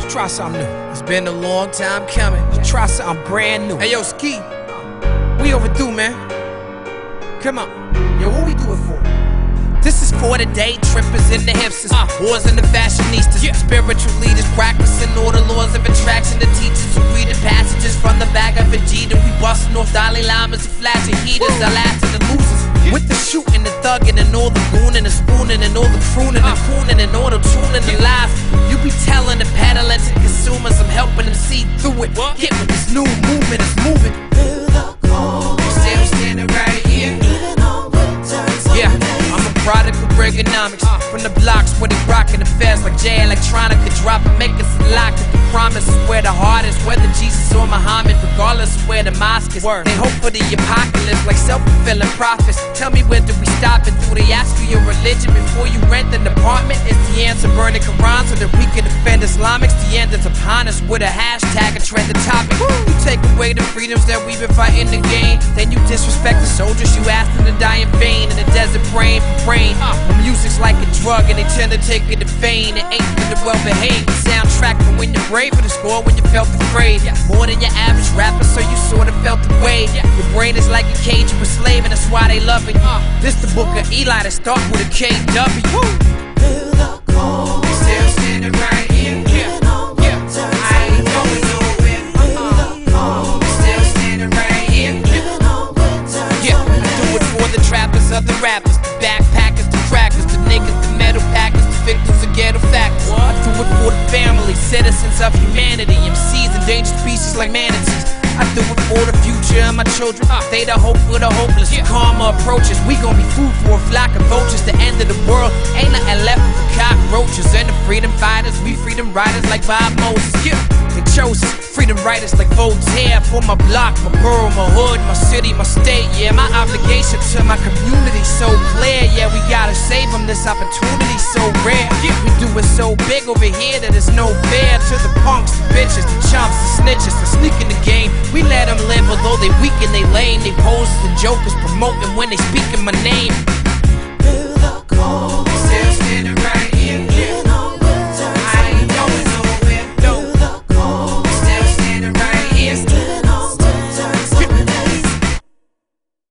try something new. It's been a long time coming. Try something brand new. Hey yo, Ski, We overdue, man. come on. Yo, what we do it for? This is for the day trippers and the hipsters, whores and the fashionistas, spiritual leaders practicing all the laws of attraction. The teachers who reading passages from the bag of Vegeta. We busting off Dalai Lamas and flashing heaters. The last of the losers. With the shooting, the thugging, and all the gooning, and spooning, and all the crooning, and cooning, and all the tuning, the lies. You be telling the peddling to consumers, I'm helping them see through it. Get with this new movement, it's moving. Still standing right here. Yeah, I'm a product of Reaganomics. From the blocks where they rockin' the feds like Jay Electronica. Drop and make us a lock. The promise is where the heart is, whether Jesus or Muhammad, regardless of where the mosque is. They hope for the apocalypse like self-fulfilling prophets. Tell me, where do we stop and do they ask you your religion before you rent an apartment? Is the answer burning Quran so that we can defend Islamics? The end is upon us with a hashtag, a trending topic. You take away the freedoms that we've been fighting to gain, then you disrespect the soldiers you asked them to die in vain. In the desert brain for brain, music's like a drug and they tend to take it to vain. It ain't for the well-behaved. Soundtrack for when you're brave, for the score when you felt afraid. More than your average rapper, so you sorta felt the way. Your brain is like a cage you a slave, and that's why they loving you. This the book of Eli that start with a KW. Still standing right here. I ain't going nowhere. Still standing right here. Yeah, I do it for the trappers, other rappers, the backpackers, the crackers, the niggas, the metal packers, the victims of ghetto factors. I do it for the family, citizens of humanity, MCs, endangered species like manatees. I do it for the future of my children. They the hope for the hopeless. Karma approaches. We gon' be food for a flock of vultures. The end of the world ain't nothing left for cockroaches. And the freedom fighters, we freedom riders like Bob Moses. They chose us, freedom writers like Voltaire. For my block, my borough, my hood, my city, my state. Yeah, my obligation to my community so clear. Yeah, we gotta save them. This opportunity so rare. We do it so big over here that it's no fair to the punks, the bitches, the chumps, the snitches, the sneak in the game. We let them live, although they weak and they lame. They pose as the jokers, promoting when they speak in my name.